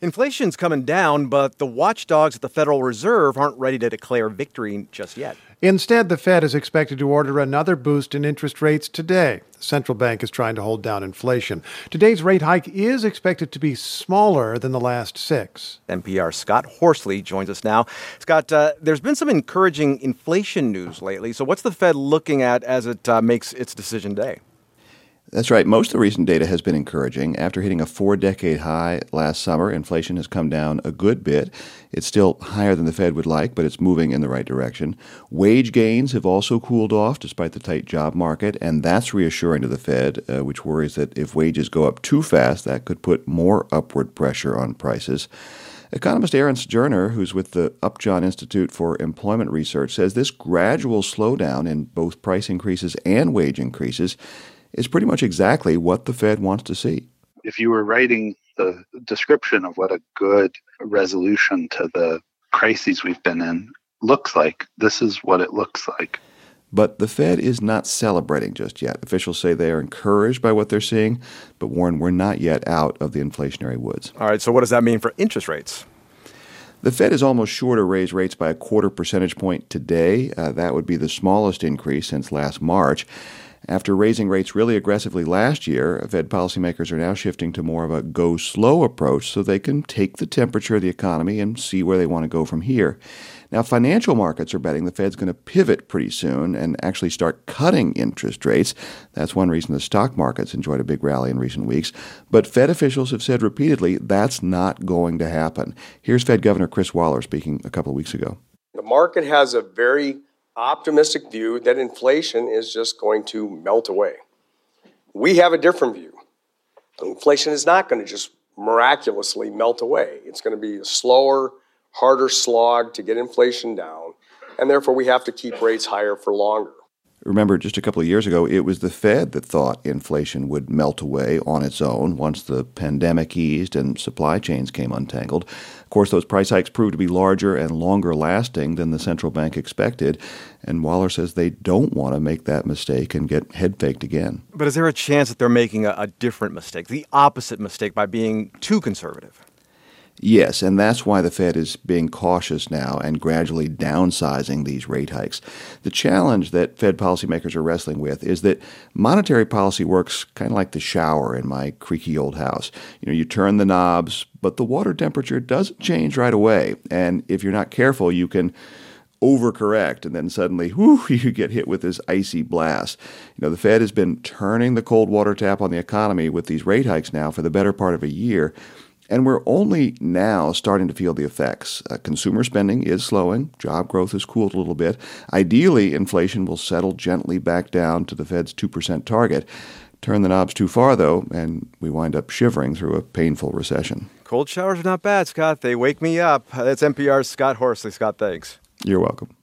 Inflation's coming down, but the watchdogs at the Federal Reserve aren't ready to declare victory just yet. Instead, the Fed is expected to order another boost in interest rates today. The central bank is trying to hold down inflation. Today's rate hike is expected to be smaller than the last 6. NPR's Scott Horsley joins us now. Scott, there's been some encouraging inflation news lately. So what's the Fed looking at as it makes its decision today? That's right. Most of the recent data has been encouraging. After hitting a 4-decade high last summer, inflation has come down a good bit. It's still higher than the Fed would like, but it's moving in the right direction. Wage gains have also cooled off despite the tight job market, and that's reassuring to the Fed, which worries that if wages go up too fast, that could put more upward pressure on prices. Economist Aaron Sojourner, who's with the Upjohn Institute for Employment Research, says this gradual slowdown in both price increases and wage increases is pretty much exactly what the Fed wants to see. If you were writing the description of what a good resolution to the crises we've been in looks like, this is what it looks like. But the Fed is not celebrating just yet. Officials say they are encouraged by what they're seeing, but warn we're not yet out of the inflationary woods. All right, so what does that mean for interest rates? The Fed is almost sure to raise rates by a 0.25 percentage point today. That would be the smallest increase since last March. After raising rates really aggressively last year, Fed policymakers are now shifting to more of a go-slow approach so they can take the temperature of the economy and see where they want to go from here. Now, financial markets are betting the Fed's going to pivot pretty soon and actually start cutting interest rates. That's one reason the stock markets enjoyed a big rally in recent weeks. But Fed officials have said repeatedly that's not going to happen. Here's Fed Governor Chris Waller speaking a couple of weeks ago. The market has a very optimistic view that inflation is just going to melt away. We have a different view. Inflation is not going to just miraculously melt away. It's going to be a slower, harder slog to get inflation down, and therefore we have to keep rates higher for longer. Remember, just a couple of years ago, it was the Fed that thought inflation would melt away on its own once the pandemic eased and supply chains came untangled. Of course, those price hikes proved to be larger and longer lasting than the central bank expected, and Waller says they don't want to make that mistake and get head faked again. But is there a chance that they're making a different mistake, the opposite mistake, by being too conservative? Yes, and that's why the Fed is being cautious now and gradually downsizing these rate hikes. The challenge that Fed policymakers are wrestling with is that monetary policy works kind of like the shower in my creaky old house. You turn the knobs, but the water temperature doesn't change right away. And if you're not careful, you can overcorrect, and then suddenly, you get hit with this icy blast. The Fed has been turning the cold water tap on the economy with these rate hikes now for the better part of a year. And we're only now starting to feel the effects. Consumer spending is slowing. Job growth has cooled a little bit. Ideally, inflation will settle gently back down to the Fed's 2% target. Turn the knobs too far, though, and we wind up shivering through a painful recession. Cold showers are not bad, Scott. They wake me up. That's NPR's Scott Horsley. Scott, thanks. You're welcome.